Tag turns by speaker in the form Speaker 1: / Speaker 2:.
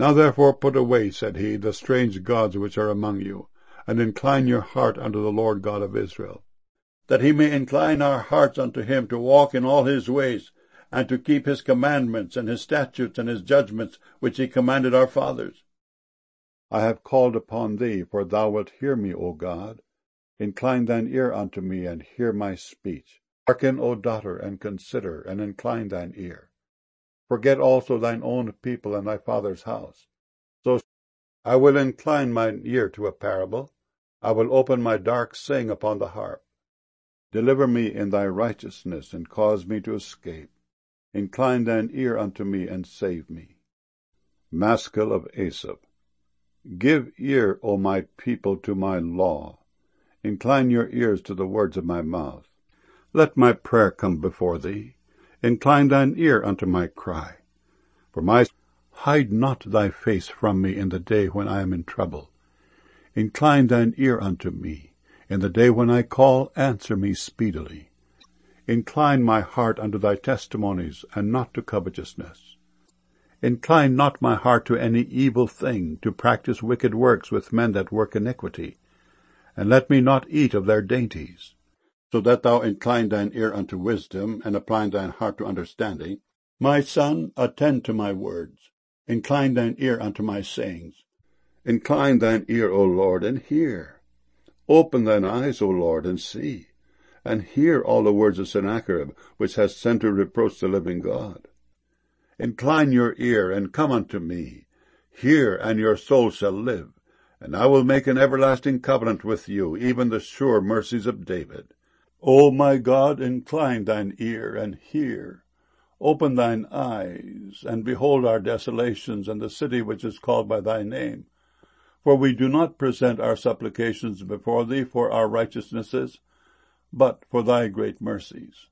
Speaker 1: Now therefore put away, said he, the strange gods which are among you, and incline your heart unto the Lord God of Israel, that he may incline our hearts unto him, to walk in all his ways, and to keep his commandments, and his statutes, and his judgments, which he commanded our fathers. I have called upon thee, for thou wilt hear me, O God. Incline thine ear unto me, and hear my speech. Hearken, O daughter, and consider, and incline thine ear. Forget also thine own people and thy father's house. So I will incline mine ear to a parable. I will open my dark saying upon the harp. Deliver me in thy righteousness, and cause me to escape. Incline thine ear unto me, and save me. Maskil of Asaph. Give ear, O my people, to my law. Incline your ears to the words of my mouth. Let my prayer come before thee. Incline thine ear unto my cry. Hide not thy face from me in the day when I am in trouble. Incline thine ear unto me. In the day when I call, answer me speedily. Incline my heart unto thy testimonies, and not to covetousness. Incline not my heart to any evil thing, to practice wicked works with men that work iniquity, and let me not eat of their dainties. So that thou incline thine ear unto wisdom, and apply thine heart to understanding. My son, attend to my words. Incline thine ear unto my sayings. Incline thine ear, O Lord, and hear. Open thine eyes, O Lord, and see, and hear all the words of Sennacherib, which has sent to reproach the living God. Incline your ear, and come unto me. Hear, and your soul shall live. And I will make an everlasting covenant with you, even the sure mercies of David. O my God, incline thine ear, and hear. Open thine eyes, and behold our desolations, and the city which is called by thy name. For we do not present our supplications before thee for our righteousnesses, but for thy great mercies.